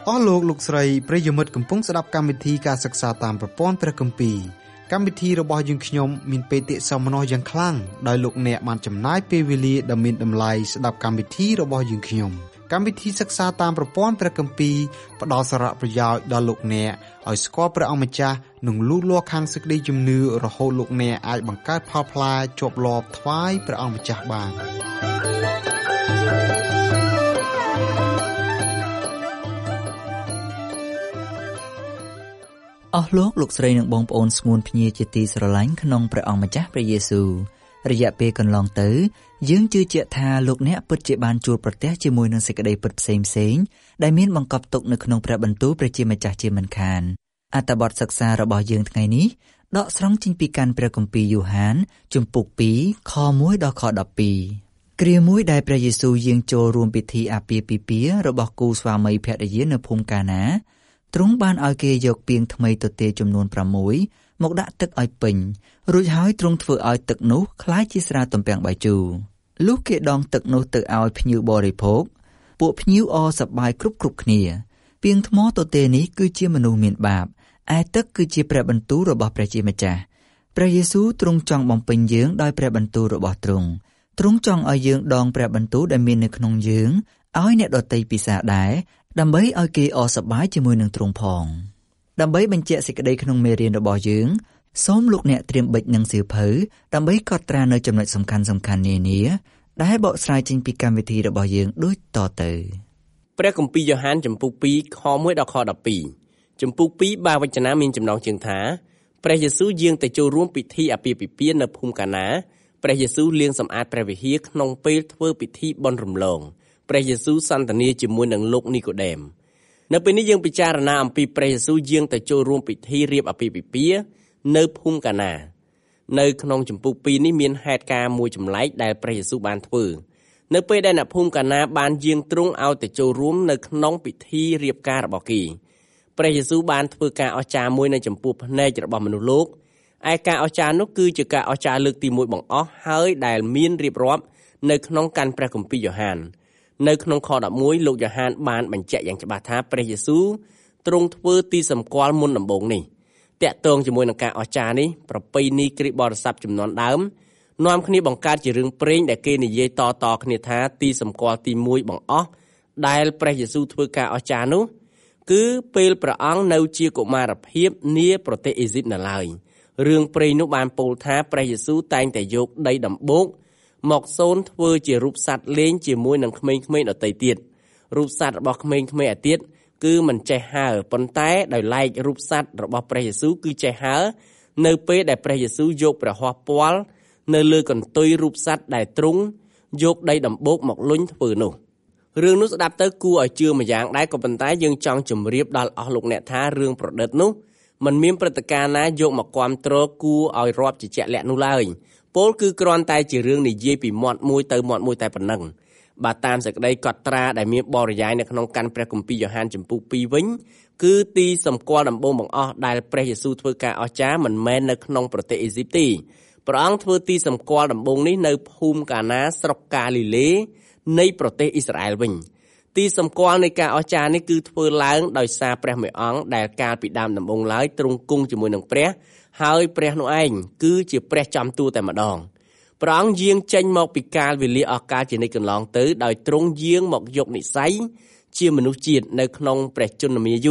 អស់លោកលោកស្រីប្រិយមិត្តកំពុងស្ដាប់កម្មវិធីការសិក្សាតាមប្រព័ន្ធព្រះគម្ពីរកម្មវិធីរបស់យើងខ្ញុំមានបេតិសោមនស្សយ៉ាងខ្លាំងដោយលោកអ្នកបានចំណាយពេលវេលាដ៏មានតម្លៃស្ដាប់កម្មវិធីរបស់យើងខ្ញុំកម្មវិធីសិក្សាតាមប្រព័ន្ធព្រះគម្ពីរផ្ដល់សារៈប្រយោជន៍ដល់លោកអ្នកឲ្យស្គាល់ព្រះអង្គម្ចាស់និងលូតលាស់ខាងសេចក្តីជំនឿរហូតលោកអ្នកអាចបង្កើតផលផ្លែជាប់លាប់ថ្វាយព្រះអង្គម្ចាស់បានអស់លោកលោកស្រីនិងបងប្អូនស្ងួនភ្ញាជាទីស្រឡាញ់ក្នុងព្រះអង្គម្ចាស់ព្រះយេស៊ូវរយៈពេលកន្លងទៅយើងជឿជាក់ថាលោកអ្នកពិតជាបានជួបប្រទះជាមួយនឹងសេចក្តីពិតផ្សេងៗដែលមានបង្កប់ទុកនៅក្នុងព្រះបន្ទូលព្រះជាម្ចាស់ជាមិនខានអត្ថបទសិក្សារបស់យើងថ្ងៃនេះដកស្រង់ចេញពីកាន់ព្រះគម្ពីរយូហានជំពូក2ខ1ដល់ខ12គ្រាមួយដែលព្រះយេស៊ូវយាងចូលរួមពិធីអាពាហ៍ពិពាហ៍របស់គូស្វាមីភរិយានៅភូមិកាណាទ្រង់បានឲ្យគេយកពាងថ្មីទទេចំនួន6មកដាក់ទឹកឲ្យពេញរួចហើយទ្រង់ធ្វើឲ្យទឹកនោះคล้ายជាស្រាទំពាំងបាយជូរលុះគេដងទឹកនោះទៅឲ្យភ្ញៀវបរិភោគពួកភ្ញៀវអសប្បាយគ្រប់គ្នាពាងថ្មទទេនេះគឺជាមនុស្សមានបាបឯទឹកគឺជាព្រះបន្ទូលរបស់ព្រះជាម្ចាស់ព្រះយេស៊ូវទ្រង់ចង់បំពេញយើងដោយព្រះបន្ទូលរបស់ទ្រង់ចង់ឲ្យយើងដងព្រះបន្ទូលដែលមាននៅក្នុងយើងឲ្យអ្នកដទៃពិសាដែរដើម្បីឲ្យគេអសប្បាយជាមួយនឹងទ្រង់ផងដើម្បីបញ្ជាក់សេចក្តីក្នុងមេរៀនរបស់យើងសូមលោកអ្នកត្រៀមប៊ិចនិងសៀវភៅដើម្បីកត់ត្រានៅចំណុចសំខាន់នានាដែលបកស្រាយចេញពីកម្មវិធីរបស់យើងដូចតទៅព្រះគម្ពីរយ៉ូហានជំពូក2ខ1ដល់ខ12ជំពូក2បាវចនាមានចំណងជើងថាព្រះយេស៊ូវយាងទៅចូលរួមពិធីអាពាហ៍ពិពាហ៍នៅភូមិកាណាព្រះយេស៊ូវលាងសម្អាតព្រះវិហារក្នុងពេលធ្វើពិធីបុណ្យរំលងព្រះយេស៊ូវសន្ទនាជាមួយនឹងលោកនីកូដេមនៅពេលនេះយើងពិចារណាអំពីព្រះយេស៊ូវយាងទៅចូលរួមពិធីរៀបអាពាហ៍ពិពាហ៍នៅភូមិកាណានៅក្នុងជំពូក2នេះមានហេតុការណ៍មួយចម្លែកដែលព្រះយេស៊ូវបានធ្វើនៅពេលដែលអ្នកភូមិកាណាបានយាងទ្រង់ឲ្យទៅចូលរួមនៅក្នុងពិធីរៀបការរបស់គេព្រះយេស៊ូវបានធ្វើការអស្ចារ្យមួយនៅចំពោះភ្នែករបស់មនុស្សលោកឯការអស្ចារ្យនោះគឺជាការអស្ចារ្យលើកទី1បង្អស់ហើយដែលមានរៀបរាប់នៅក្នុងកាន់ព្រះគម្ពីរយ៉ូហាននៅក្នុងខ11លោកយ៉ូហានបានបញ្ជាក់យ៉ាងច្បាស់ថាព្រះយេស៊ូវទ្រង់ធ្វើទីសម្គាល់មុនដំបូងនេះតាក់ទងជាមួយនឹងការអស្ចារ្យនេះប្រពៃណីគ្រិស្តបរិស័ទជំនាន់ដើមនាំគ្នាបង្កើតជារឿងព្រេងដែលគេនិយាយតគ្នាថាទីសម្គាល់ទី1បង្អស់ដែលព្រះយេស៊ូវធ្វើការអស្ចារ្យនោះគឺពេលព្រះអង្គនៅជាកុមារភាពនាប្រទេសអេស៊ីបនៅឡើយរឿងព្រេងនោះបានពោលថាព្រះយេស៊ូវតែងតែយកដីដំបូកមកសូនធ្វើជារូបសត្វលេងជាមួយនឹងក្មេងៗដទៃទៀតរូបសត្វរបស់ក្មេងៗឯទៀតគឺមិនចេះហើប៉ុន្តែដោយឡែករូបសត្វរបស់ព្រះយេស៊ូវគឺចេះហើនៅពេលដែលព្រះយេស៊ូវយកព្រះហស្ថពាល់នៅលើកន្ទុយរូបសត្វដែលទ្រង់យកដីដំបូកមកលុញធ្វើនោះរឿងនោះស្ដាប់ទៅគួរឲ្យជឿម្យ៉ាងដែរក៏ប៉ុន្តែយើងចង់ជម្រាបដល់អស់លោកអ្នកថារឿងប្រឌិតនោះมันមានព្រឹត្តិការណ៍ណាយកមកគាំទ្រគួរឲ្យរាប់ជាជាក់លាក់នោះឡើយពលគឺគ្រាន់តែជារឿងនិយាយពីមាត់មួយទៅមាត់មួយតែប៉ុណ្ណឹងបើតាមសេចក្តីកត់ត្រាដែលមានបរិយាយនៅក្នុងកាន់ព្រះគម្ពីរយ៉ូហានជំពូក2វិញគឺទីសម្គាល់ដំបូងបង្អស់ដែលព្រះយេស៊ូវធ្វើការអស្ចារ្យមិនមែននៅក្នុងប្រទេសអេស៊ីបទេព្រះអង្គធ្វើទីសម្គាល់ដំបូងនេះនៅភូមិកាណាស្រុកកាលីលេនៃប្រទេសអ៊ីស្រាអែលវិញទីសម្គាល់នៃការអស្ចារ្យនេះគឺធ្វើឡើងដោយសារព្រះមេអង្គដែលកាលពីដើមដំបូងឡើយទ្រង់គង់ជាមួយនឹងព្រះហើយព្រះនោះឯងគឺជាព្រះចំទួតែម្ដងព្រះអង្គយាងចេញមកពីកាលវេលាអស់កាលជានិច្ចកន្លងទៅដោយទ្រង់យាងមកយកនិស្ស័យជាមនុស្សជាតិនៅក្នុងព្រះជន្មាយុ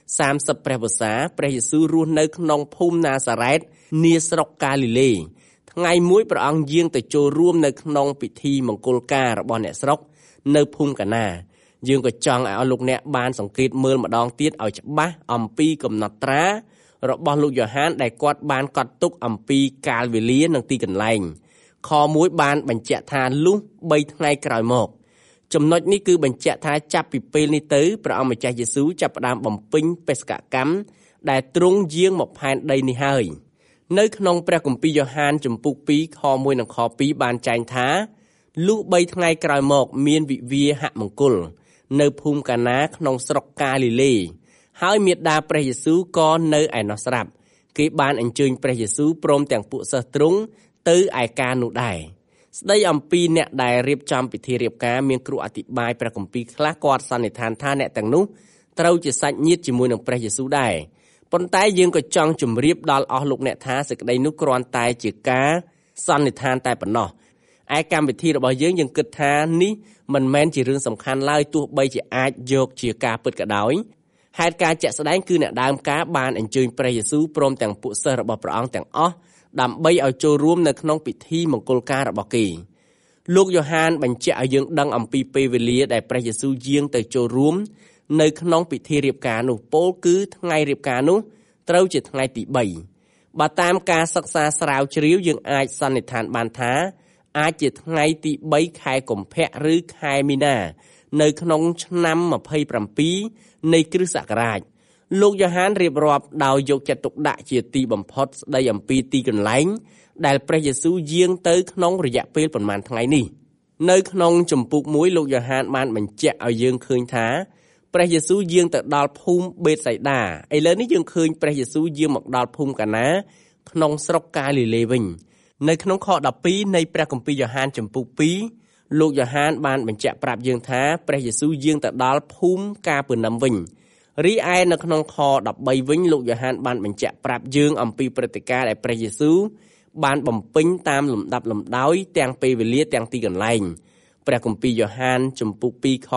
30ព្រះវស្សាព្រះយេស៊ូវរស់នៅក្នុងភូមិណាសារ៉េតនាស្រុកកាលីលេថ្ងៃមួយព្រះអង្គយាងទៅចូលរួមនៅក្នុងពិធីមង្គលការរបស់អ្នកស្រុកនៅភូមិកាណាយើងក៏ចង់ឲ្យលោកអ្នកបានសង្កេតមើលម្ដងទៀតឲ្យច្បាស់អំពីកំណត់ត្រារបស់លោកយ៉ូហានដែលគាត់បានកត់ទុកអំពីកាលវេលានិងទីកន្លែងខ1បានបញ្ជាក់ថាលុះ3ថ្ងៃក្រោយមកចំណុចនេះគឺបញ្ជាក់ថាចាប់ពីពេលនេះទៅព្រះអង្គម្ចាស់យេស៊ូវចាប់ផ្ដើមបំពេញបេសកកម្មដែលទ្រង់យាងមកផែនដីនេះហើយនៅក្នុងព្រះគម្ពីរយ៉ូហានជំពូក2ខ1និងខ2បានចែងថាលុះ3ថ្ងៃក្រោយមកមានវិវាហមង្គលនៅភូមិកាណាក្នុងស្រុកកាលីលេហើយមាតាព្រះយេស៊ូវក៏នៅឯនោះស្រាប់គេបានអញ្ជើញព្រះយេស៊ូវព្រមទាំងពួកសិស្សទ្រង់ទៅឯការនោះដែរស្ដីអំពីអ្នកដែលរៀបចំពិធីរៀបការមានគ្រូអធិប្បាយព្រះគម្ពីរខ្លះគាត់សន្និដ្ឋានថាអ្នកទាំងនោះត្រូវជាសាច់ញាតិជាមួយនឹងព្រះយេស៊ូវដែរប៉ុន្តែយើងក៏ចង់ជម្រាបដល់អស់លោកអ្នកថាសេចក្តីនោះគ្រាន់តែជាការសន្និដ្ឋានតែប៉ុណ្ណោះឯកម្មវិធីរបស់យើងគិតថានេះមិនមែនជារឿងសំខាន់ឡើយទោះបីជាអាចយកជាការពិតក៏ដោយហេតុការជាក់ស្ដែងគឺអ្នកដើមការបានអញ្ជើញព្រះយេស៊ូវព្រមទាំងពួកសិស្សរបស់ព្រះអង្គទាំងអស់ដើម្បីឲ្យចូលរួមនៅក្នុងពិធីមង្គលការរបស់គេលោកយ៉ូហានបញ្ជាក់ឲ្យយើងដឹងអំពីពេលវេលាដែលព្រះយេស៊ូវយាងទៅចូលរួមនៅក្នុងពិធីរៀបការនោះពោលគឺថ្ងៃរៀបការនោះត្រូវជាថ្ងៃទី3បើតាមការសិក្សាស្រាវជ្រាវយើងអាចសន្និដ្ឋានបានថាអាចជាថ្ងៃទី3ខែកុម្ភៈឬខែមីនានៅក្នុងឆ្នាំ27នៃគ្រិស្តសករាជលោកយ៉ូហានរៀបរាប់ដោយយកចិត្តទុកដាក់ជាទីបំផុតស្ដីអំពីទីកន្លែងដែលព្រះយេស៊ូវយាងទៅក្នុងរយៈពេលប្រមាណថ្ងៃនេះនៅក្នុងជំពូក1លោកយ៉ូហានបានបញ្ជាក់ឲ្យយើងឃើញថាព្រះយេស៊ូវយាងទៅដល់ភូមិបេតសៃដាឥឡូវនេះយើងឃើញព្រះយេស៊ូវយាងមកដល់ភូមិកាណាក្នុងស្រុកកាលីលេវិញនៅក្នុងខ12នៃព្រះគម្ពីរយ៉ូហានជំពូក2លោកយ៉ូហានបានបញ្ជាក់ប្រាប់យើងថាព្រះយេស៊ូវយាងទៅដល់ភូមិកាពឺនឹមវិញរីឯនៅក្នុងខ13វិញលោកយ៉ូហានបានបញ្ជាក់ប្រាប់យើងអំពីព្រឹត្តិការណ៍ដែលព្រះយេស៊ូវបានបំពេញតាមលំដាប់លំដោយទាំងពេលវេលាទាំងទីកន្លែងព្រះគម្ពីរយ៉ូហានជំពូក2ខ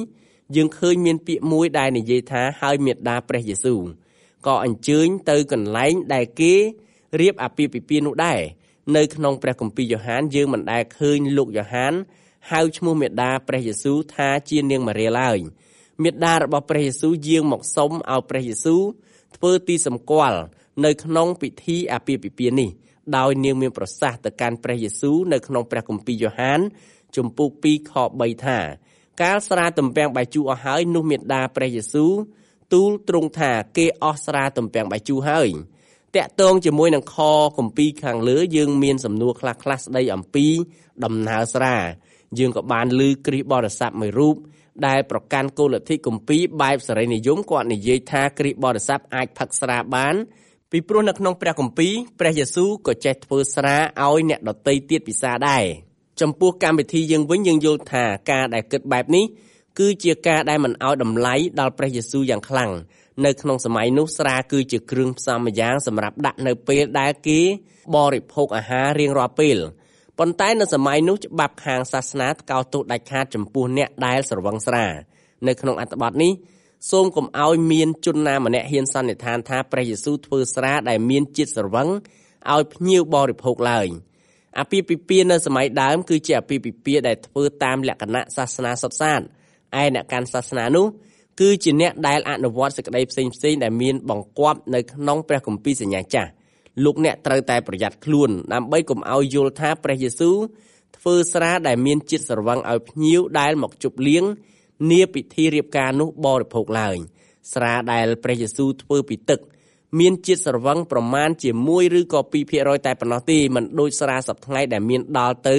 1យើងឃើញមានពាក្យមួយដែលនិយាយថាហើយមាតាព្រះយេស៊ូវក៏អញ្ជើញទៅកន្លែងដែលគេរៀបអាពាហ៍ពិពាហ៍នោះដែរនៅក្នុងព្រះគម្ពីរយ៉ូហានយើងមិនដែលឃើញលោកយ៉ូហានហៅឈ្មោះមាតាព្រះយេស៊ូវថាជានាងម៉ារីឡើយមាតារបស់ព្រះយេស៊ូវយាងមកសុំឲ្យព្រះយេស៊ូវធ្វើទីសម្គាល់នៅក្នុងពិធីអាពាហ៍ពិពាហ៍នេះដោយនាងមានប្រសាសន៍ទៅកាន់ព្រះយេស៊ូវនៅក្នុងព្រះគម្ពីរយ៉ូហានជំពូក2ខ3ថាកាលស្រាទំពាំងបាយជូរអស់ហើយនោះមាតាព្រះយេស៊ូវទូលទ្រង់ថាគេអស់ស្រាទំពាំងបាយជូរហើយតាក់ទងជាមួយនឹងខគម្ពីរខាងលើយើងមានសំណួរខ្លះៗស្ដីអំពីដំណើរស្រាយើងក៏បានឮគ្រីស្ទបរិស័ទមួយរូបដែលប្រកាន់គោលលទ្ធិគម្ពីរបែបសេរីនិយមគាត់និយាយថាគ្រីស្ទបរិស័ទអាចផឹកស្រាបានពីព្រោះនៅក្នុងព្រះគម្ពីរព្រះយេស៊ូវក៏ចេះធ្វើស្រាឲ្យអ្នកដទៃទៀតពិសាដែរចំពោះកម្មវិធីយើងវិញយើងយល់ថាការដែលគិតបែបនេះគឺជាការដែលមិនឲ្យតម្លៃដល់ព្រះយេស៊ូវយ៉ាងខ្លាំងនៅក្នុងសម័យនោះស្រាគឺជាគ្រឿងផ្សំម្យ៉ាងសម្រាប់ដាក់នៅពេលដែលគេបរិភោគអាហាររៀងរាល់ពេលប៉ុន្តែនៅសម័យនោះច្បាប់ខាងសាសនាថ្កោលទោសដាច់ខាតចំពោះអ្នកដែលស្រវឹងស្រានៅក្នុងអត្ថបទនេះសូមកុំឲ្យមានជនណាម្នាក់ហ៊ានសន្និដ្ឋានថាព្រះយេស៊ូវធ្វើស្រាដែលមានជាតិស្រវឹងឲ្យភ្ញៀវបរិភោគឡើយអាពាហ៍ពិពាហ៍នៅសម័យដើមគឺជាអាពាហ៍ពិពាហ៍ដែលធ្វើតាមលក្ខណៈសាសនាសុទ្ធសាធឯអ្នកកាន់សាសនានោះគឺជាអ្នកដែលអនុវត្តសេចក្តីផ្សេងៗដែលមានបង្គាប់នៅក្នុងព្រះគម្ពីរសញ្ញាចាស់លោកអ្នកត្រូវតែប្រយ័ត្នខ្លួនដើម្បីកុំឲ្យយល់ថាព្រះយេស៊ូវធ្វើស្រាដែលមានជាតិស្រវឹងឲ្យភ្ញៀវដែលមកជប់លៀងនាពិធីរៀបការនោះបរិភោគឡើយស្រាដែលព្រះយេស៊ូវធ្វើពីទឹកមានជាតិស្រវឹងប្រមាណជា1ឬក៏2% តែប៉ុណ្ណោះទេមិនដូចស្រាសប្តាហ៍ថ្ងៃដែលមានដល់ទៅ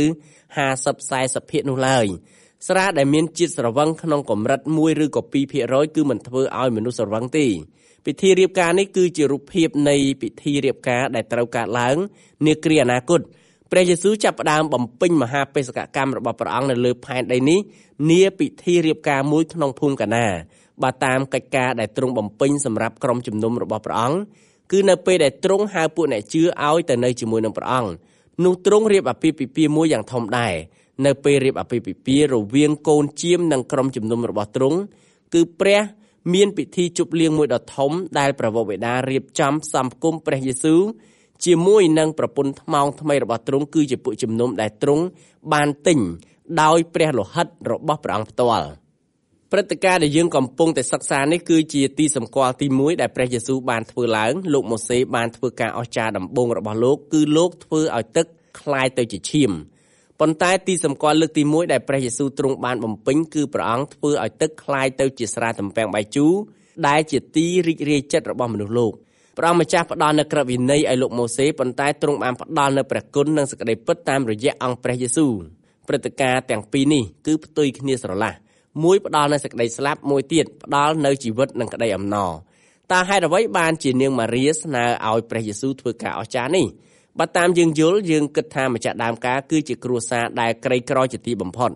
50-40% នោះឡើយស្រាដែលមានជាតិស្រវឹងក្នុងកម្រិត1ឬក៏2% គឺមិនធ្វើឲ្យមនុស្សស្រវឹងទេពិធីរៀបការនេះគឺជារូបភាពនៃពិធីរៀបការដែលត្រូវកើតឡើងនាគ្រាអនាគតព្រះយេស៊ូវចាប់ផ្ដើមបំពេញមហាបេសកកម្មរបស់ព្រះអង្គនៅលើផែនដីនេះនាពិធីរៀបការមួយក្នុងភូមិកាណាបើតាមកិច្ចការដែលទ្រង់បំពេញសម្រាប់ក្រុមជំនុំរបស់ព្រះអង្គគឺនៅពេលដែលទ្រង់ហៅពួកអ្នកជឿឲ្យទៅនៅជាមួយនឹងព្រះអង្គនោះទ្រង់រៀបអាពាហ៍ពិពាហ៍មួយយ៉ាងធំដែរនៅពេលរៀបអាពាហ៍ពិពាហ៍រវាងកូនជាមនិងក្រុមជំនុំរបស់ទ្រង់គឺព្រះមានពិធីជប់លៀងមួយដ៏ធំដែលព្រះវរបិតារៀបចំផ្សំផ្គុំព្រះយេស៊ូវជាមួយនឹងប្រពន្ធថ្មោងថ្មីរបស់ទ្រង់គឺជាពួកជំនុំដែលទ្រង់បានទិញដោយព្រះលោហិតរបស់ព្រះអង្គផ្ទាល់ព្រឹត្តិការណ៍ដែលយើងកំពុងតែសិក្សានេះគឺជាទីសម្គាល់ទី1ដែលព្រះយេស៊ូវបានធ្វើឡើងលោកម៉ូសេបានធ្វើការអស្ចារ្យដំបូងរបស់លោកគឺលោកធ្វើឲ្យទឹកคล้ายទៅជាឈាមប៉ុន្តែទីសម្គាល់លើកទី1ដែលព្រះយេស៊ូវទ្រង់បានបំពេញគឺព្រះអង្គធ្វើឲ្យទឹកคล้ายទៅជាស្រាទំពាំងបាយជូរដែលជាទីរីករាយចិត្តរបស់មនុស្សលោកព្រះអង្គម្ចាស់ផ្ដល់នូវក្រឹតវិន័យឲ្យលោកម៉ូសេប៉ុន្តែទ្រង់បានផ្ដល់នូវព្រះគុណនិងសេចក្តីពិតតាមរយៈអង្គព្រះយេស៊ូវព្រឹត្តិការណ៍ទាំងពីរនេះគឺផ្ទុយគ្នាស្រឡះមួយផ្ដល់នូវសេចក្តីស្លាប់មួយទៀតផ្ដល់នូវជីវិតនិងក្តីអំណរតើហេតុអ្វីបានជានាងម៉ារីស្នើឲ្យព្រះយេស៊ូវធ្វើការអស្ចារ្យនេះបើតាមយើងយល់យើងគិតថាម្ចាស់ដើមការគឺជាគ្រួសារដែលក្រីក្រជាទីបំផុត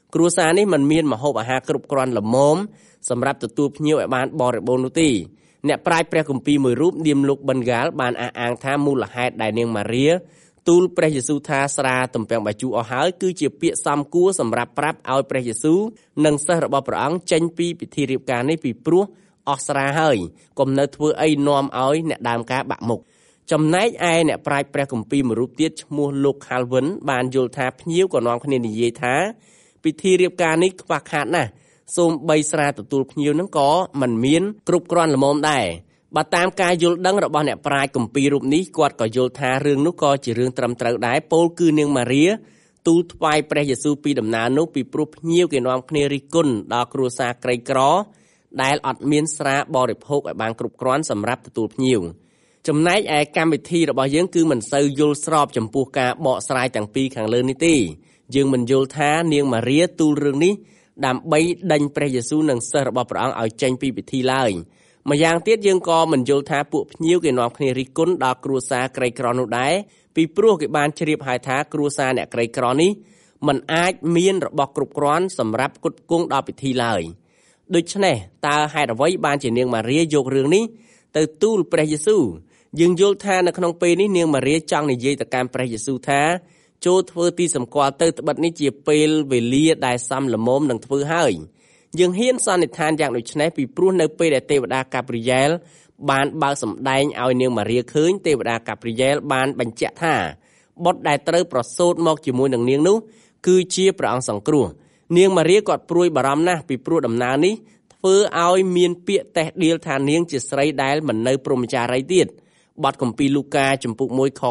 គ្រួសារនេះមិនមានម្ហូបអាហារគ្រប់គ្រាន់ល្មមសម្រាប់ទទួលភ្ញៀវឲ្យបានបរិបូរណ៍នោះទេអ្នកប្រាជ្ញព្រះគម្ពីរមួយរូបនាមលោកបិនហ្គាល់បានអះអាងថាមូលហេតុដែលនាងម៉ារីទូលព្រះយេស៊ូវថាស្រាទំពាំងបាយជូរអស់ហើយគឺជាពាក្យសមគួរសម្រាប់ប្រាប់ឲ្យព្រះយេស៊ូវនិងសិស្សរបស់ព្រះអង្គចេញពីពិធីរៀបការនេះពីព្រោះអស់ស្រាហើយកុំនៅធ្វើអីនាំឲ្យអ្នកដើមការបាក់មុខចំណែកឯអ្នកប្រាជ្ញព្រះគម្ពីរមួយរូបទៀតឈ្មោះលោកខាល់វិនបានយល់ថាភ្ញៀវក៏នាំគ្នានិយាយថាពិធីរៀបការនេះខ្វះខាតណាស់សូម្បីស្រាទទួលភ្ញៀវនឹងក៏មិនមានគ្រប់គ្រាន់ល្មមដែរបើតាមការយល់ដឹងរបស់អ្នកប្រាជ្ញគម្ពីររូបនេះគាត់ក៏យល់ថារឿងនោះក៏ជារឿងត្រឹមត្រូវដែរពោលគឺនាងម៉ារីទូលថ្វាយព្រះយេស៊ូវពីដំណើរនោះពីព្រោះភ្ញៀវគេនាំគ្នារិះគន់ដល់គ្រួសារក្រីក្រដែលអត់មានស្រាបរិភោគឲ្យបានគ្រប់គ្រាន់សម្រាប់ទទួលភ្ញៀវចំណែកឯកម្មវិធីរបស់យើងគឺមិនសូវយល់ស្របចំពោះការបកស្រាយទាំងពីរខាងលើនេះទេយើងមិនយល់ថានាងម៉ារីទូលរឿងនេះដើម្បីដេញព្រះយេស៊ូវនិងសិស្សរបស់ព្រះអង្គឲ្យចេញពីពិធីឡើយម្យ៉ាងទៀតយើងក៏មិនយល់ថាពួកភ្ញៀវគេនាំគ្នារិះគន់ដល់គ្រួសារក្រីក្រនោះដែរពីព្រោះគេបានជ្រាបហើយថាគ្រួសារអ្នកក្រីក្រនេះមិនអាចមានរបស់គ្រប់គ្រាន់សម្រាប់ផ្គត់ផ្គង់ដល់ពិធីឡើយដូច្នេះតើហេតុអ្វីបានជានាងម៉ារីយករឿងនេះទៅទូលព្រះយេស៊ូវយើងយល់ថានៅក្នុងពេលនេះនាងម៉ារីចង់និយាយទៅកាន់ព្រះយេស៊ូវថាចូលធ្វើទីសម្គាល់ទៅត្បិតនេះជាពេលវេលាដែលសមល្មមនឹងធ្វើហើយយើងហ៊ានសន្និដ្ឋានយ៉ាងដូចនេះពីព្រោះនៅពេលដែលទេវតាកាព្រីយ៉ែលបានបើកសម្ដែងឲ្យនាងម៉ារីឃើញទេវតាកាព្រីយ៉ែលបានបញ្ជាក់ថាបុត្រដែលត្រូវប្រសូតមកជាមួយនឹងនាងនោះគឺជាព្រះអង្គសង្គ្រោះនាងម៉ារីគាត់ព្រួយបារម្ភណាស់ពីព្រោះដំណើរនេះធ្វើឲ្យមានពាក្យតេះដៀលថានាងជាស្រីដែលមិននៅព្រហ្មចារីយ៍ទៀតបទគម្ពីរលូកាជំពូក1ខ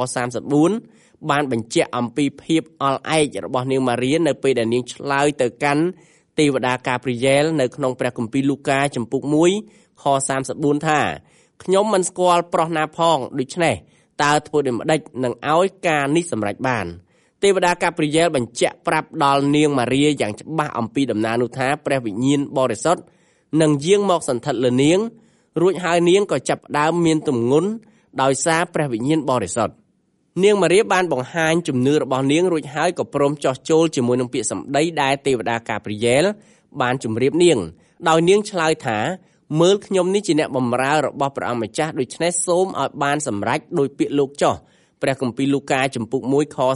34បានបញ្ជាក់អំពីភាពអល់ឯករបស់នាងម៉ារីនៅពេលដែលនាងឆ្លើយទៅកាន់ទេវតាកាព្រីយ៉ែលនៅក្នុងព្រះគម្ពីរលូកាជំពូក1ខ34ថាខ្ញុំមិនស្គាល់ប្រុសណាផងដូច្នេះតើធ្វើដូចម្ដេចនឹងឲ្យការនេះសម្រេចបានទេវតាកាព្រីយ៉ែលបញ្ជាក់ប្រាប់ដល់នាងម៉ារីយ៉ាងច្បាស់អំពីដំណើរនោះថាព្រះវិញ្ញាណបរិសុទ្ធនឹងយាងមកសន្ធិដ្ឋលើនាងរួចហើយនាងក៏ចាប់ផ្ដើមមានទម្ងន់ដោយសារព្រះវិញ្ញាណបរិសុទ្ធនាងម៉ារីបានបង្ហាញជំនឿរបស់នាងរួចហើយក៏ព្រមចោះចូលជាមួយនឹងពាក្យសម្ដីដែលទេវតាកាព្រីយ៉ែលបានជម្រាបនាងដោយនាងឆ្លើយថាមើលខ្ញុំនេះជាអ្នកបម្រើរបស់ព្រះអង្គម្ចាស់ដូច្នេះសូមឲ្យបានសម្រេចដោយពាក្យលោកចោះព្រះគម្ពីរលូកាជំពូក1ខ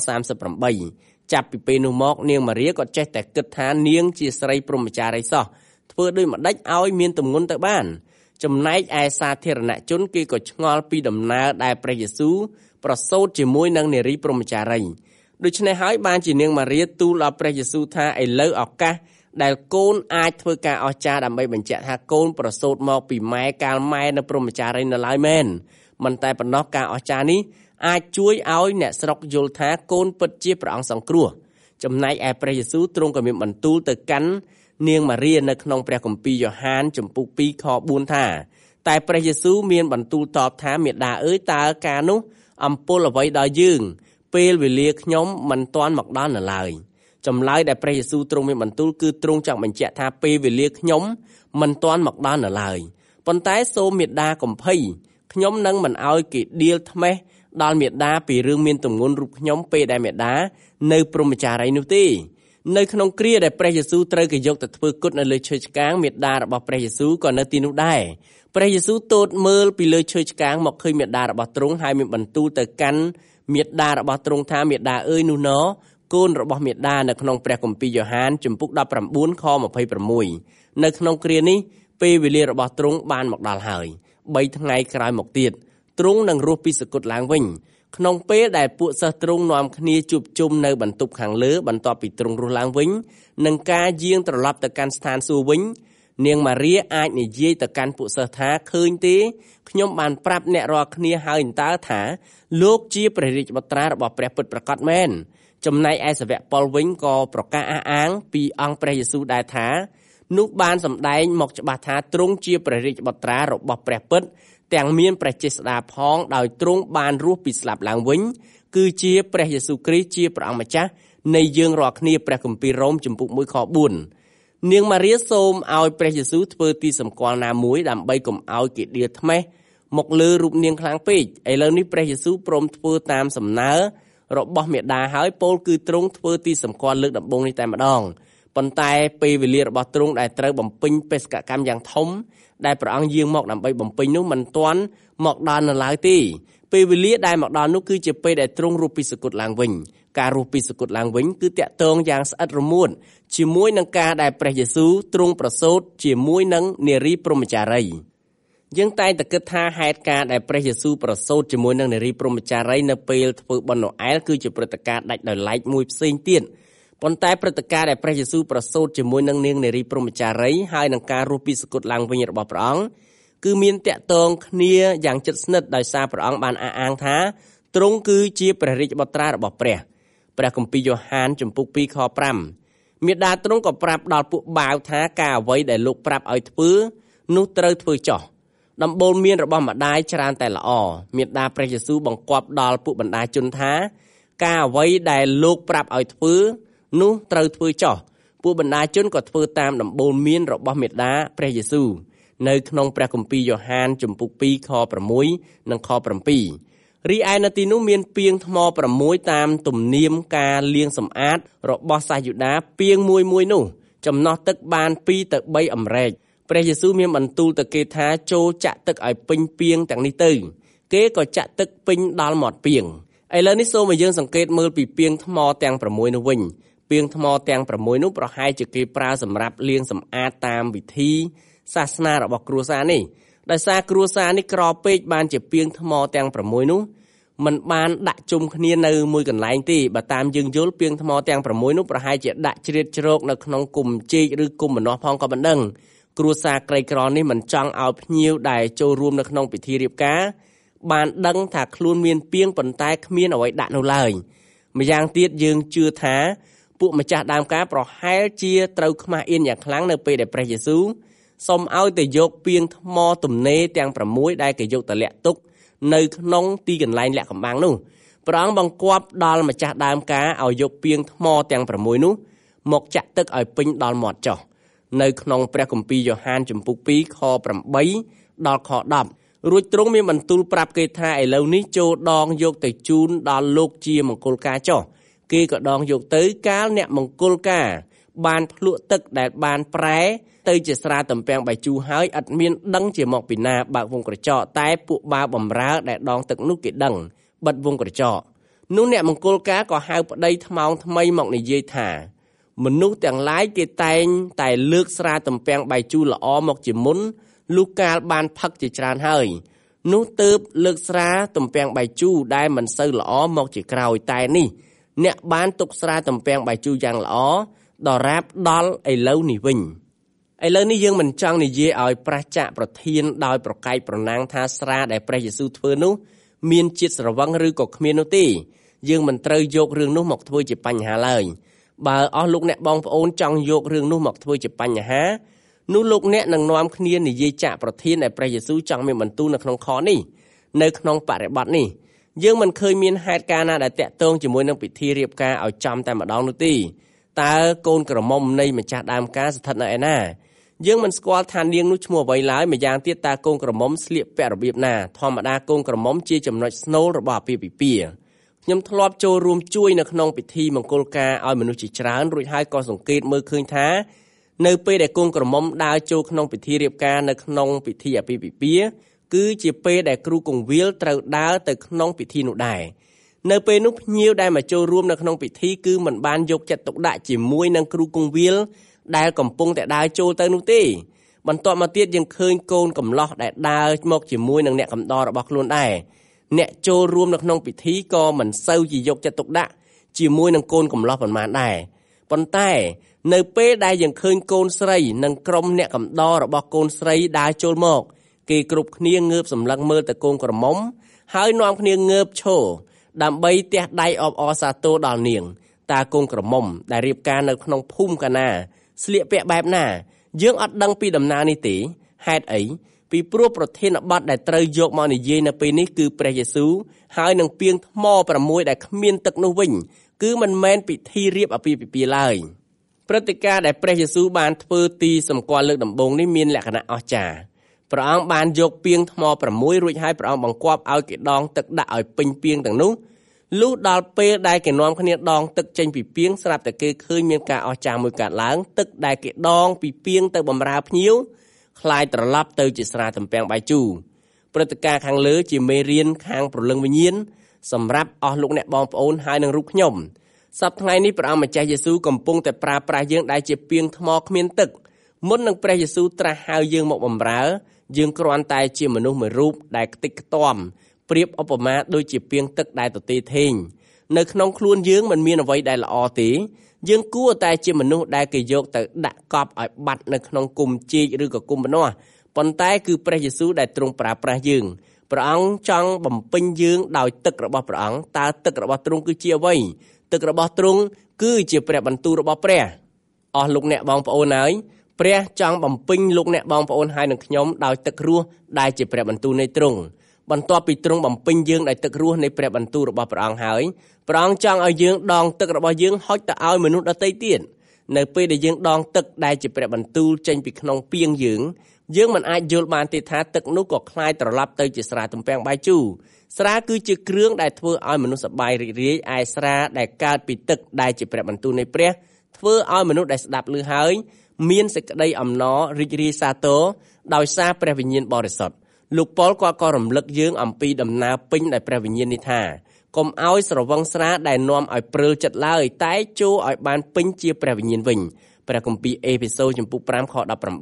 38ចាប់ពីពេលនោះមកនាងម៉ារីក៏ចេះតែគិតថានាងជាស្រីព្រហ្មចារីយ៍សោះធ្វើដូចម្ដេចឲ្យមានទម្ងន់ទៅបានចំណែកឯសាធារណជនគេក៏ឆ្ងល់ពីដំណើរដែលព្រះយេស៊ូវប្រសូតជាមួយនឹងនារីព្រហ្មចារីយ៍ដូច្នេះហើយបានជានាងម៉ារីទូលដល់ព្រះយេស៊ូវថាឥឡូវឱកាសដែលកូនអាចធ្វើការអស្ចារ្យដើម្បីបញ្ជាក់ថាកូនប្រសូតមកពីម៉ែកាលម៉ែនៅព្រហ្មចារីយ៍នៅឡើយមែនមិនតែប៉ុណ្ណោះការអស្ចារ្យនេះអាចជួយឲ្យអ្នកស្រុកយល់ថាកូនពិតជាព្រះអង្គសង្គ្រោះចំណែកឯព្រះយេស៊ូវទ្រង់ក៏មានបន្ទូលទៅកាន់នាងម៉ារីនៅក្នុងព្រះគម្ពីរយ៉ូហានជំពូក2ខ4ថាតែព្រះយេស៊ូវមានបន្ទូលតបថាមេដាអើយតើការនោះអំពលអ្វីដល់យើងពេលវេលាខ្ញុំមិនទាន់មកដល់នៅឡើយចម្លើយដែលព្រះយេស៊ូវទ្រង់មានបន្ទូលគឺទ្រង់ចង់បញ្ជាក់ថាពេលវេលាខ្ញុំមិនទាន់មកដល់នៅឡើយប៉ុន្តែសូមមេដាកំភៃខ្ញុំនឹងមិនឲ្យគេដៀលថ្មេះដល់មេដាពីរឿងមានទម្ងន់រូបខ្ញុំពេលដែលមេដានៅព្រហ្មចារីយ៍នោះទេនៅក្នុងគ្រាដែលព្រះយេស៊ូវត្រូវគេយកទៅធ្វើគុតនៅលើឈើឆ្កាងមេដារបស់ព្រះយេស៊ូវក៏នៅទីនោះដែរព្រះយេស៊ូវទតមើលពីលើឈើឆ្កាងមកឃើញមេដារបស់ទ្រង់ហើយមានបន្ទូលទៅកាន់មេដារបស់ទ្រង់ថាមេដាអើយនោះណកូនរបស់មេដានៅក្នុងព្រះគម្ពីរយ៉ូហានជំពូក19ខ26នៅក្នុងគ្រានេះពេលវេលារបស់ទ្រង់បានមកដល់ហើយ3ថ្ងៃក្រោយមកទៀតទ្រង់នឹងរស់ពីសគត់ឡើងវិញក្នុងពេលដែលពួកសិស្សទ្រង់នាំគ្នាជួបជុំនៅបន្ទប់ខាងលើបន្ទាប់ពីទ្រង់រស់ឡើងវិញនឹងការយាងត្រឡប់ទៅកាន់ស្ថានសួគ៌វិញនាងម៉ារីអាចនិយាយទៅកាន់ពួកសិស្សថាឃើញទេខ្ញុំបានប្រាប់អ្នករាល់គ្នាហើយតើថាលោកជាព្រះរាជបុត្រារបស់ព្រះពិតប្រាកដមែនចំណែកឯសាវកប៉ុលវិញក៏ប្រកាសអះអាងពីអង្គព្រះយេស៊ូវដែរថានោះបានសម្ដែងមកច្បាស់ថាទ្រង់ជាព្រះរាជបុត្រារបស់ព្រះពិតទាំងមានព្រះចេស្តាផងដោយទ្រង់បានរស់ពីស្លាប់ឡើងវិញគឺជាព្រះយេស៊ូវគ្រីស្ទជាព្រះអង្គម្ចាស់នៃយើងរាល់គ្នាព្រះគម្ពីររ៉ូមជំពូក1ខ4នាងម៉ារីសូមឲ្យព្រះយេស៊ូវធ្វើទីសម្គាល់ណាមួយដើម្បីកុំឲ្យគេដៀលថ្មេះមកលើរូបនាងខ្លាំងពេកឥឡូវនេះព្រះយេស៊ូវព្រមធ្វើតាមសំណើរបស់មេដាហើយពោលគឺទ្រង់ធ្វើទីសម្គាល់លើកដំបូងនេះតែម្ដងប៉ុន្តែពេលវេលារបស់ទ្រង់ដែលត្រូវបំពេញបេសកកម្មយ៉ាងធំដែលព្រះអង្គយាងមកដើម្បីបំពេញនោះមិនទាន់មកដល់នៅឡើយទេពេលវេលាដែលមកដល់នោះគឺជាពេលដែលទ្រង់រស់ពីសគត់ឡើងវិញការរស់ពីសគត់ឡើងវិញគឺតាក់ទងយ៉ាងស្អិតរមួតជាមួយនឹងការដែលព្រះយេស៊ូវទ្រង់ប្រសូតជាមួយនឹងនារីព្រហ្មចារីយើងតែងតែគិតថាហេតុការណ៍ដែលព្រះយេស៊ូវប្រសូតជាមួយនឹងនារីព្រហ្មចារីនៅពេលធ្វើបុណ្យណូអែលគឺជាព្រឹត្តិការណ៍ដាច់ដោយឡែកមួយផ្សេងទៀតប៉ុន្តែព្រឹត្តិការណ៍ដែលព្រះយេស៊ូវប្រសូតជាមួយនឹងនាងនារីព្រហ្មចារីហើយនឹងការរស់ពីសគត់ឡើងវិញរបស់ព្រះអង្គគឺមានតាក់ទងគ្នាយ៉ាងជិតស្និទ្ធដោយសារព្រះអង្គបានអះអាងថាទ្រង់គឺជាព្រះរាជបុត្រារបស់ព្រះគម្ពីរយ៉ូហានជំពូក 2 ខ 5 មាតាទ្រង់ក៏ប្រាប់ដល់ពួកបាវថាការអ្វីដែលលោកប្រាប់ឲ្យធ្វើនោះត្រូវធ្វើចោះដំបូលមានរបស់ម្ដាយច្រើនតែល្អមាតាព្រះយេស៊ូវបង្គាប់ដល់ពួកបណ្ដាជនថាការអ្វីដែលលោកប្រាប់ឲ្យធ្វើនោះត្រូវធ្វើចោះពួកបណ្ដាជនក៏ធ្វើតាមដំបូលមានរបស់មាតាព្រះយេស៊ូវនៅក្នុងព្រះគម្ពីរយ៉ូហានជំពូក 2 ខ 6 និងខ 7 រីឯនៅទីនោះមានពាងថ្ម6តាមទំនៀមការលាងសម្អាតរបស់សាសយូដាពាងមួយនោះចំណោះទឹកបាន2 ទៅ 3 អម្រែកព្រះយេស៊ូវមានបន្ទូលទៅគេថាចូលចាក់ទឹកឲ្យពេញពាងទាំងនេះទៅគេក៏ចាក់ទឹកពេញដល់មាត់ពាងឥឡូវនេះសូមឲ្យយើងសង្កេតមើលពីពាងថ្មទាំង6នោះវិញពាងថ្មទាំង6នោះប្រហែលជាគេប្រើសម្រាប់លាងសម្អាតតាមវិធីសាសនារបស់គ្រួសារនេះដោយសារគ្រួសារនេះក្រពេកបានជាពាងថ្មទាំង6នោះมันបានដាក់ជុំគ្នានៅមួយកន្លែងទេបើតាមយើងយល់ពាងថ្មទាំង6នោះប្រហែលជាដាក់ជ្រៀតជ្រកនៅក្នុងគុម្ពចេកឬគុម្ពម្នាស់ផងក៏មិនដឹងគ្រួសារក្រីក្រនេះមិនចង់ឲ្យភ្ញៀវដែលចូលរួមនៅក្នុងពិធីរៀបការបានដឹងថាខ្លួនមានពាងប៉ុន្តែគ្មានអ្វីដាក់នោះឡើយម្យ៉ាងទៀតយើងជឿថាពួកម្ចាស់ដើមការប្រហែលជាត្រូវខ្មាស់អៀនយ៉ាងខ្លាំងនៅពេលដែលព្រះយេស៊ូវសូមឲ្យទៅយកពាងថ្មទំនេរទាំង6ដែលគេយកទៅលាក់ទុកនៅក្នុងទីកន្លែងលាក់កំបាំងនោះព្រះអង្គបង្គាប់ដល់ម្ចាស់ដើមការឲ្យយកពាងថ្មទាំង6នោះមកចាក់ទឹកឲ្យពេញដល់មាត់ចុះនៅក្នុងព្រះគម្ពីរយ៉ូហានជំពូក 2 ខ 8 ដល់ខ 10រួចទ្រង់មានបន្ទូលប្រាប់គេថាឥឡូវនេះចូលដងយកទៅជូនដល់លោកជាមង្គលការចុះគេក៏ដងយកទៅកាលអ្នកមង្គលការបានភ្លក់ទឹកដែលបានប្រែទៅជាស្រាទំពាំងបាយជូរហើយឥតមានដឹងជាមកពីណាបើកវងក្រចកតែពួកបាវបំរើដែលដងទឹកនោះគេដឹងបិទវងក្រចកនោះអ្នកមង្គលការក៏ហៅប្តីថ្មោងថ្មីមកនិយាយថាមនុស្សទាំងឡាយគេតែងតែលើកស្រាទំពាំងបាយជូរល្អមកជាមុនលុះកាលបានផឹកជាច្រើនហើយនោះទើបលើកស្រាទំពាំងបាយជូរដែលមិនសូវល្អមកជាក្រោយតែនេះអ្នកបានទុកស្រាទំពាំងបាយជូរយ៉ាងល្អដរាបដល់ឥឡូវនេះវិញឥឡូវនេះយើងមិនចង់និយាយឲ្យប្រះចាកប្រធានដោយប្រកែកប្រណាំងថាស្រាដែលព្រះយេស៊ូវធ្វើនោះមានជាតិស្រវឹងឬក៏គ្មាននោះទេយើងមិនត្រូវយករឿងនោះមកធ្វើជាបញ្ហាឡើយបើអស់លោកអ្នកបងប្អូនចង់យករឿងនោះមកធ្វើជាបញ្ហានោះលោកអ្នកនឹងនាំគ្នានិយាយចាក់ប្រធានដែលព្រះយេស៊ូវចង់មានបន្ទូលនៅក្នុងខនេះនៅក្នុងបរិបទនេះយើងមិនឃើញមានហេតុការណ៍ណាដែលតាក់ទងជាមួយនឹងពិធីរៀបការឲ្យចំតែម្ដងនោះទេតើកូនក្រមុំនៃម្ចាស់ដើមការស្ថិតនៅឯណាយើងមិនស្គាល់ថានាងនោះឈ្មោះអ្វីឡើយម្យ៉ាងទៀតតើកូនក្រមុំស្លៀកពាក់របៀបណាធម្មតាកូនក្រមុំជាចំណុចស្នូលរបស់អាពាហ៍ពិពាហ៍ខ្ញុំធ្លាប់ចូលរួមជួយនៅក្នុងពិធីមង្គលការឲ្យមនុស្សជាច្រើនរួចហើយក៏សង្កេតមើលឃើញថានៅពេលដែលកូនក្រមុំដើរចូលក្នុងពិធីរៀបការនៅក្នុងពិធីអាពាហ៍ពិពាហ៍គឺជាពេលដែលគ្រូគង្វាលត្រូវដើរទៅក្នុងពិធីនោះដែរនៅពេលនោះភ្ញៀវដែលមកចូលរួមនៅក្នុងពិធីគឺមិនបានយកចិត្តទុកដាក់ជាមួយនឹងគ្រូគង្វាលដែលកំពុងតែដើរចូលទៅនោះទេបន្ទាប់មកទៀតយើងឃើញកូនកំឡោះដែលដើរមកជាមួយនឹងអ្នកកំដររបស់ខ្លួនដែរអ្នកចូលរួមនៅក្នុងពិធីក៏មិនសូវជាយកចិត្តទុកដាក់ជាមួយនឹងកូនកំឡោះប៉ុន្មានដែរប៉ុន្តែនៅពេលដែលយើងឃើញកូនស្រីនិងក្រុមអ្នកកំដររបស់កូនស្រីដើរចូលមកគេគ្រប់គ្នាងើបសម្លឹងមើលទៅកូនក្រមុំហើយនាំគ្នាងើបឈរដើម្បីទះដៃអបអរសាទរដល់នាងតើកូនក្រមុំដែលរៀបការនៅក្នុងភូមិកាណាស្លៀកពាក់បែបណាយើងអត់ដឹងពីដំណើរនេះទេហេតុអីពីព្រោះប្រធានបទដែលត្រូវយកមកនិយាយនៅពេលនេះគឺព្រះយេស៊ូវហើយនឹងពាងថ្ម6ដែលគ្មានទឹកនោះវិញគឺមិនមែនពិធីរៀបអាពាហ៍ពិពាហ៍ឡើយព្រឹត្តិការណ៍ដែលព្រះយេស៊ូវបានធ្វើទីសម្គាល់លើកដំបូងនេះមានលក្ខណៈអស្ចារ្យព្រះអង្គបានយកពាងថ្ម6រួចហើយព្រះអង្គបង្គាប់ឲ្យគេដងទឹកដាក់ឲ្យពេញពាងទាំងនោះលុះដល់ពេលដែលគេនាំគ្នាដងទឹកចេញពីពាងស្រាប់តែគេឃើញមានការអស្ចារ្យមួយកើតឡើងទឹកដែលគេដងពីពាងទៅបម្រើភ្ញៀវคล้ายត្រឡប់ទៅជាស្រាទំពាំងបាយជូរព្រឹត្តិការណ៍ខាងលើជាមេរៀនខាងព្រលឹងវិញ្ញាណសម្រាប់អស់លោកអ្នកបងប្អូនហើយនឹងរូបខ្ញុំសប្តាហ៍ថ្ងៃនេះព្រះអង្គម្ចាស់យេស៊ូវកំពុងតែប្រើប្រាស់យើងដែលជាពាងថ្មគ្មានទឹកមុននឹងព្រះយេស៊ូវត្រាស់ហៅយើងមកបម្រើយើងគ្រាន់តែជាមនុស្សមួយរូបដែលខ្ទេចខ្ទាំប្រៀបឧបមាដូចជាពាងទឹកដែលទទេធេងនៅក្នុងខ្លួនយើងមិនមានអ្វីដែលល្អទេយើងគួរតែជាមនុស្សដែលគេយកទៅដាក់កប់ឲ្យបាត់នៅក្នុងគុម្ពចេកឬក៏គុម្ពម្នាស់ប៉ុន្តែគឺព្រះយេស៊ូវដែលទ្រង់ប្រើប្រាស់យើងព្រះអង្គចង់បំពេញយើងដោយទឹករបស់ព្រះអង្គតើទឹករបស់ទ្រង់គឺជាអ្វីទឹករបស់ទ្រង់គឺជាព្រះបន្ទូលរបស់ព្រះអស់លោកអ្នកបងប្អូនហើយព្រះចង់បំពេញលោកអ្នកបងប្អូនហើយនឹងខ្ញុំដោយទឹករស់ដែលជាព្រះបន្ទូលនៃទ្រង់បន្ទាប់ពីទ្រង់បំពេញយើងដោយទឹករស់នៃព្រះបន្ទូលរបស់ព្រះអង្គហើយព្រះអង្គចង់ឲ្យយើងដងទឹករបស់យើងហុចទៅឲ្យមនុស្សដទៃទៀតនៅពេលដែលយើងដងទឹកដែលជាព្រះបន្ទូលចេញពីក្នុងពាងយើងមិនអាចយល់បានទេថាទឹកនោះក៏คล้ายត្រឡប់ទៅជាស្រាទំពាំងបាយជូរស្រាគឺជាគ្រឿងដែលធ្វើឲ្យមនុស្សសប្បាយរីករាយឯស្រាដែលកើតពីទឹកដែលជាព្រះបន្ទូលនៃព្រះធ្វើឲ្យមនុស្សដែលស្ដាប់ឮហើយមានសេចក្តីអំណររីករាយសាទរដោយសារព្រះវិញ្ញាណបរិសុទ្ធលោកប៉ុលគាត់ក៏រំលឹកយើងអំពីដំណើរពេញដោយព្រះវិញ្ញាណនេះថាកុំឲ្យស្រវឹងស្រាដែលនាំឲ្យព្រើលចិត្តឡើយតែចូលឲ្យបានពេញជាព្រះវិញ្ញាណវិញព្រះគម្ពីរអេភេសូចំពុក5ខ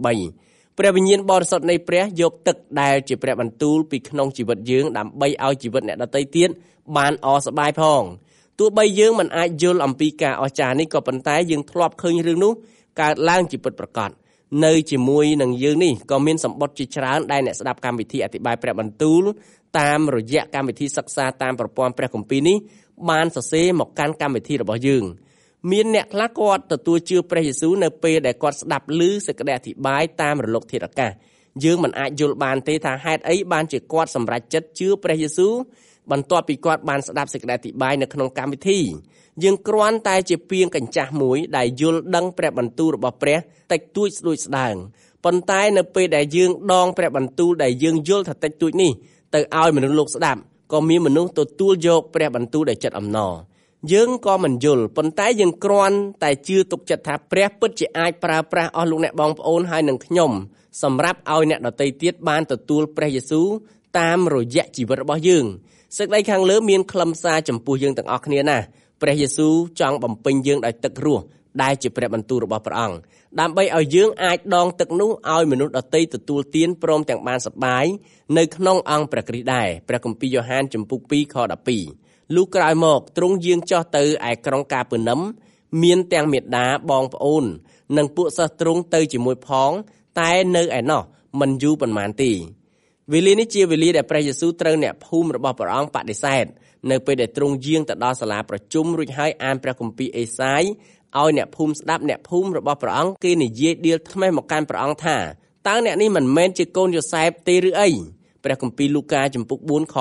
18ព្រះវិញ្ញាណបរិសុទ្ធនៃព្រះយកទឹកដែលជាព្រះបន្ទូលពីក្នុងជីវិតយើងដើម្បីឲ្យជីវិតអ្នកដទៃទៀតបានអសប្បាយផងទោះបីយើងមិនអាចយល់អំពីការអស្ចារ្យនេះក៏ប៉ុន្តែយើងធ្លាប់ឃើញរឿងនោះកើតឡើងជាពិតប្រាកដនៅជាមួយនឹងយើងនេះក៏មានសម្បត្តិជាច្រើនដែលអ្នកស្ដាប់កម្មវិធីអធិប្បាយព្រះបន្ទូលតាមរយៈកម្មវិធីសិក្សាតាមប្រព័ន្ធព្រះគម្ពីរនេះបានសរសេរមកកាន់កម្មវិធីរបស់យើងមានអ្នកខ្លះគាត់ទទួលជឿព្រះយេស៊ូវនៅពេលដែលគាត់ស្ដាប់ឮសេចក្តីអធិប្បាយតាមរលកធាតុអាកាសយើងមិនអាចយល់បានទេថាហេតុអីបានជាគាត់សម្រេចចិត្តជឿព្រះយេស៊ូវបន្ទាប់ពីគាត់បានស្ដាប់សេចក្តីអធិប្បាយនៅក្នុងកម្មវិធីយើងគ្រាន់តែជាពាងកញ្ចាស់មួយដែលយល់ដឹងព្រះបន្ទូលរបស់ព្រះតិចតួចស្ដួចស្ដើងប៉ុន្តែនៅពេលដែលយើងដងព្រះបន្ទូលដែលយើងយល់ថាតិចតួចនេះទៅឲ្យមនុស្សលោកស្ដាប់ក៏មានមនុស្សទទួលយកព្រះបន្ទូលដោយចិត្តអំណរយើងក៏មិនយល់ប៉ុន្តែយើងគ្រាន់តែជឿទុកចិត្តថាព្រះពិតជាអាចប្រើប្រាស់អស់លោកអ្នកបងប្អូនហើយនឹងខ្ញុំសម្រាប់ឲ្យអ្នកដទៃទៀតបានទទួលព្រះយេស៊ូវតាមរយៈជីវិតរបស់យើងសេចក្តីខាងលើមានខ្លឹមសារចំពោះយើងទាំងអស់គ្នាណាព្រះយេស៊ូវចង់បំពេញយើងដោយទឹករស់ដែលជាព្រះបន្ទូលរបស់ព្រះអង្គដើម្បីឲ្យយើងអាចដងទឹកនោះឲ្យមនុស្សដទៃទទួលទានព្រមទាំងបានសប្បាយនៅក្នុងអង្គព្រះគ្រីស្ទដែរព្រះគម្ពីរយ៉ូហានចំពុក2ខ12លុះក្រោយមកទ្រង់យាងចុះទៅឯក្រុងកាពឺនឹមមានទាំងមាតាបងប្អូននិងពួកសិស្សទ្រង់ទៅជាមួយផងតែនៅឯណោះមិនយូរប៉ុន្មានទេវេលានេះជាវេលាដែលព្រះយេស៊ូវត្រូវអ្នកភូមិរបស់ព្រះអង្គបដិសេធនៅពេលដែលទ្រង់យាងទៅដល់សាលាប្រជុំរួចហើយអានព្រះគម្ពីរអេសាយឲ្យអ្នកភូមិស្ដាប់អ្នកភូមិរបស់ព្រះអង្គគេនិយាយដៀលថ្មេះមកកាន់ព្រះអង្គថាតើអ្នកនេះមិនមែនជាកូនយូសែបទេឬអីព្រះគម្ពីរលូកាចំពុក4ខ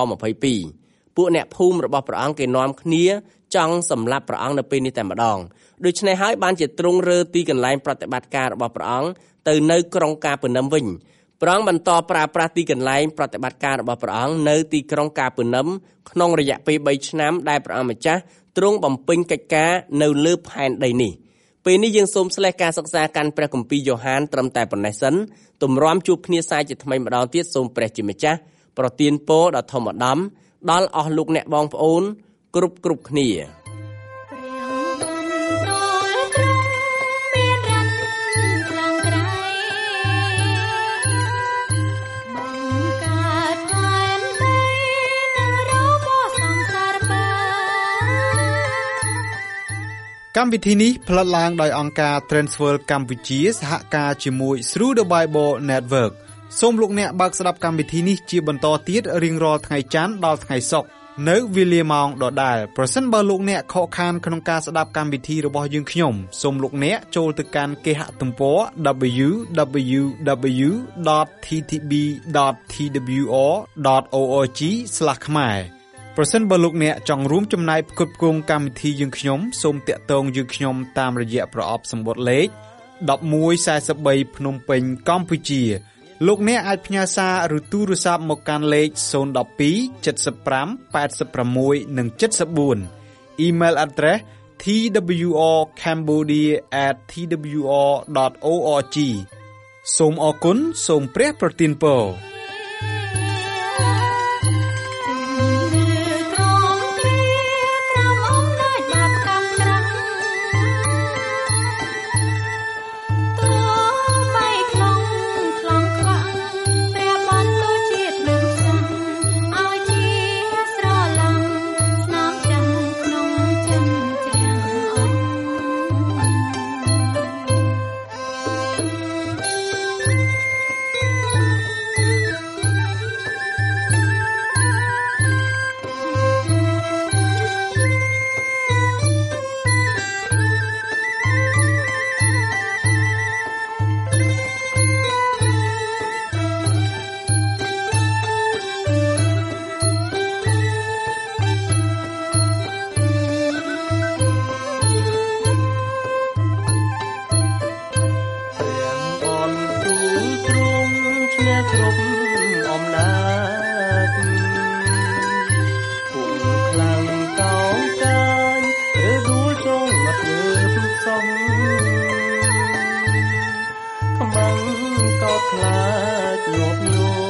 22ពួកអ្នកភូមិរបស់ព្រះអង្គគេនាំគ្នាចង់សម្លាប់ព្រះអង្គនៅពេលនេះតែម្ដងដូច្នេះហើយបានជាទ្រង់រើទីកន្លែងប្រតិបត្តិការរបស់ព្រះអង្គទៅនៅក្រុងកាពឺនឹមវិញព្រះអង្គបន្តប្រើប្រាស់ទីកន្លែងប្រតិបត្តិការរបស់ព្រះអង្គនៅទីក្រុងកាពឺនឹមក្នុងរយៈពេល3ឆ្នាំដែលព្រះអង្គម្ចាស់ទ្រង់បំពេញកិច្ចការនៅលើផែនដីនេះពេលនេះយើងសូមស្លេះការសិក្សាកាន់ព្រះគម្ពីរយ៉ូហានត្រឹមតែប៉ុណ្ណេះសិនទម្រាំជួបគ្នាសាជាថ្មីម្ដងទៀតសូមព្រះជាម្ចាស់ប្រទានពរដ៏ធំឧត្តមដល់អស់លោកអ្នកបងប្អូនគ្រប់គ្នាកម្មវិធីនេះផ្លាត់ឡើងដោយអង្គការ Transworld កម្ពុជាសហការជាមួយ Through the Bible Network សូមលោកអ្នកបើកស្ដាប់កម្មវិធីនេះជាបន្តទៀតរៀងរាល់ថ្ងៃច័ន្ទដល់ថ្ងៃសុក្រនៅវេលាម៉ោងដដែលប្រសិនបើលោកអ្នកខកខានក្នុងការស្ដាប់កម្មវិធីរបស់យើងខ្ញុំសូមលោកអ្នកចូលទៅកាន់គេហទំព័រ www.ttb.twr.org/ ខ្មែរប្រសិនបើលោកអ្នកចង់រួមចំណែកផ្គត់ផ្គង់កម្មវិធីយើងខ្ញុំសូមតាក់ទងយើងខ្ញុំតាមរយៈប្រអប់សម្បត្តិលេខ1143ភ្នំពេញកម្ពុជាលោកអ្នកអាចផ្ញើសារឬទូរស័ព្ទមកកាន់លេខ012 75 86 និង 74 Email address twrcambodia@twr.org សូមអរគុណសូមព្រះប្រទានពរខ្មាំងក៏ខ្លាចញាប់ញ័រ